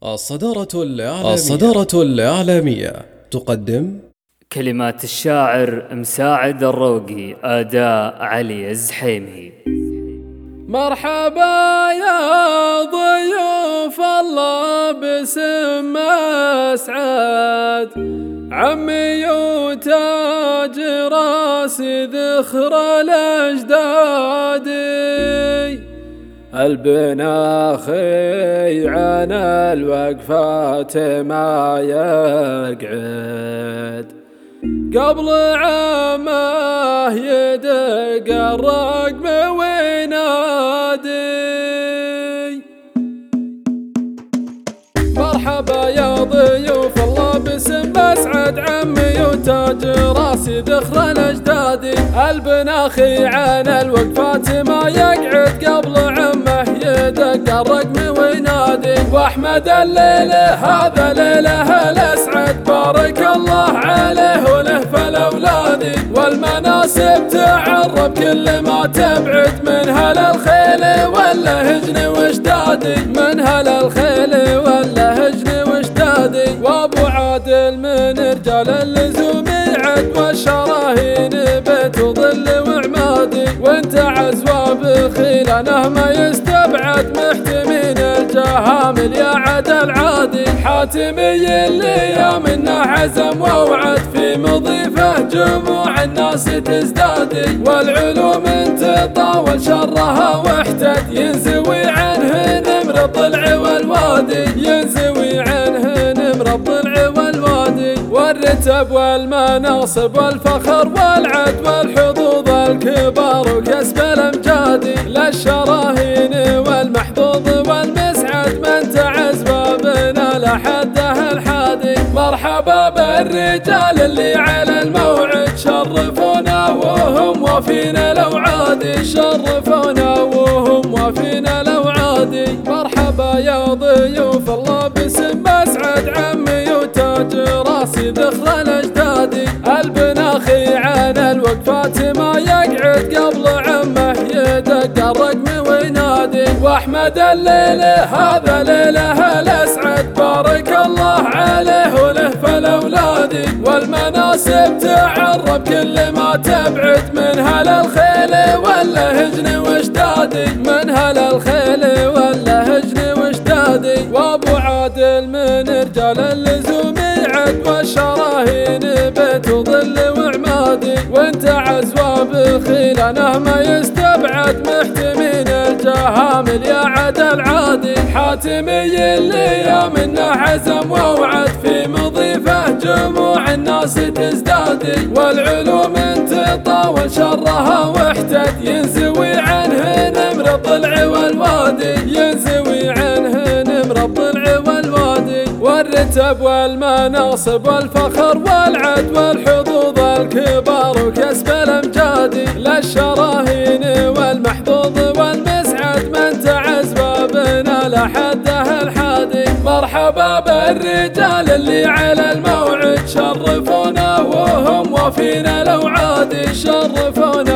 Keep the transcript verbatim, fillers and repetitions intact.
الصدارة الإعلامية الصدارة الإعلامية تقدم كلمات الشاعر مساعد الروقي، أداء علي الزحيمي. مرحبا يا ضيوف الله باسم أسعد، عمي وتاج راسي ذخر الأجداد. البناخي عن الوقفات ما يقعد، قبل عامه يدق الرقم وينادي. مرحبا يا ضيوف الله باسم أسعد، عمي وتاج راسي ذخر الأجداد. البناخي عن الوقفات ما يقعد، قبل عمه يدق الرقم وينادي. واحمد الليله هذا ليله الأسعد، بارك الله عليه وله فالأولاد. والمناسب تعرب كل ما تبعد، من هل الخيل ولا هجن واشدادي، من هل الخيل ولا هجن واشدادي. وابو عادل من رجال اللزوم يعد، والشراهين بيت وظل وعمادي. وانت عزوى بخيلانه ما يستبعد، محتمين الجهامل يا عدل عادي. حاتمي اللي يا منه عزم ووعد، في مضيفه جموع الناس تزدادي. والعلوم تطاول شرها واحتد، ينزوي عنه نمر الضلع والوادي، ينزوي عنه نمر الضلع والوادي. والرتب والمناصب والفخر والعد، والحظوظ الكبار وكسب الامجاد. للشراهين والمحظوظ والمسعد، من تعز بابنا لحده الحادي. مرحبا بالرجال اللي على الموعد، شرفونا وهم وفينا الاوعاد، شرفونا وهم وفينا الاوعاد. مرحبا يا ضيوف الله باسم أسعد، عمي وتاج راسي ذخر الأجداد. البناخي عن الوقفات ما يقعد، قبل عمه يدق الرقم وينادي. واحمد الليله هذا ليله الأسعد، بارك الله عليه وله فالأولاد. والمناسب تعرب كل ما تبعد، من هل الخيل ولا هجن واشدادي، من هل الخيل ولا هجن واشدادي. وابو عادل من رجال اللزوم يعد، والشراهين بيت وظل وعمادي. وانت عزوى بخيلانه ما يستبعد، محتمين الجهامل يا عدل عادي. حاتمي اللي يا منه عزم ووعد، في مضيفه جموع الناس تزدادي. والعلوم تطاول شرها واحتد، ينزوي عنه نمر الضلع والوادي، ينزوي عنه نمر الضلع والوادي. والرتب والمناصب والفخر والعد، والحظوظ الكبار وكسب الامجاد. للشراهين والمحظوظ والمسعد، من تعز بابنا لحده الحادي. مرحبا بالرجال اللي على الموعد، شرفونا وهم وفينا الاوعاد، شرفونا